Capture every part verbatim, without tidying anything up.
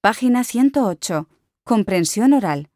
Página ciento ocho. Comprensión oral.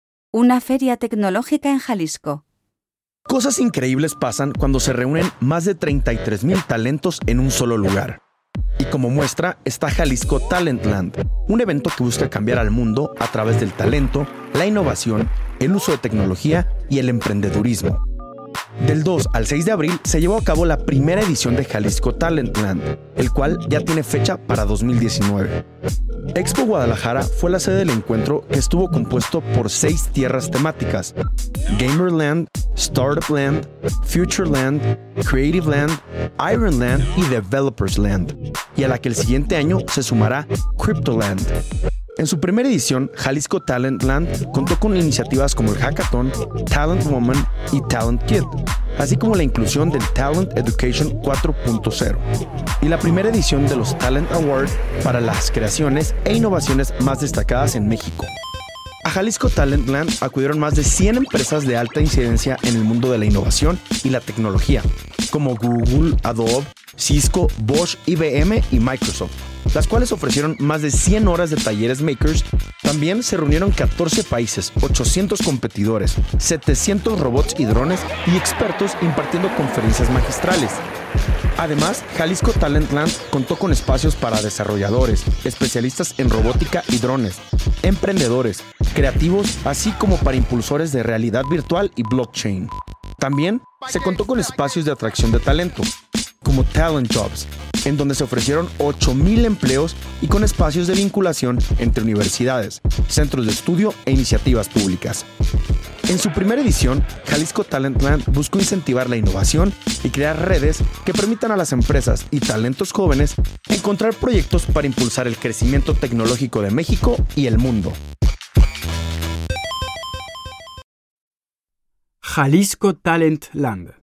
Una feria tecnológica en Jalisco. Cosas increíbles pasan cuando se reúnen más de treinta y tres mil talentos en un solo lugar. Y como muestra está Jalisco Talentland, un evento que busca cambiar al mundo a través del talento, la innovación, el uso de tecnología y el emprendedurismo. Del dos al seis de abril se llevó a cabo la primera edición de Jalisco Talentland, el cual ya tiene fecha para dos mil diecinueve. Expo Guadalajara fue la sede del encuentro, que estuvo compuesto por seis tierras temáticas: Gamerland, Startupland, Futureland, Creativeland, Ironland y Developersland, y a la que el siguiente año se sumará Cryptoland. En su primera edición, Jalisco Talentland contó con iniciativas como el Hackathon, Talent Woman y Talent Kid, así como la inclusión del Talent Education cuatro punto cero, y la primera edición de los Talent Awards para las creaciones e innovaciones más destacadas en México. A Jalisco Talentland acudieron más de cien empresas de alta incidencia en el mundo de la innovación y la tecnología, como Google, Adobe, Cisco, Bosch, I B M y Microsoft, las cuales ofrecieron más de cien horas de talleres makers. También se reunieron catorce países, ochocientos competidores, setecientos robots y drones y expertos impartiendo conferencias magistrales. Además, Jalisco Talentland contó con espacios para desarrolladores, especialistas en robótica y drones, emprendedores, creativos, así como para impulsores de realidad virtual y blockchain. También se contó con espacios de atracción de talento, como Talent Jobs, en donde se ofrecieron ocho mil empleos, y con espacios de vinculación entre universidades, centros de estudio e iniciativas públicas. En su primera edición, Jalisco Talentland buscó incentivar la innovación y crear redes que permitan a las empresas y talentos jóvenes encontrar proyectos para impulsar el crecimiento tecnológico de México y el mundo. Jalisco Talentland.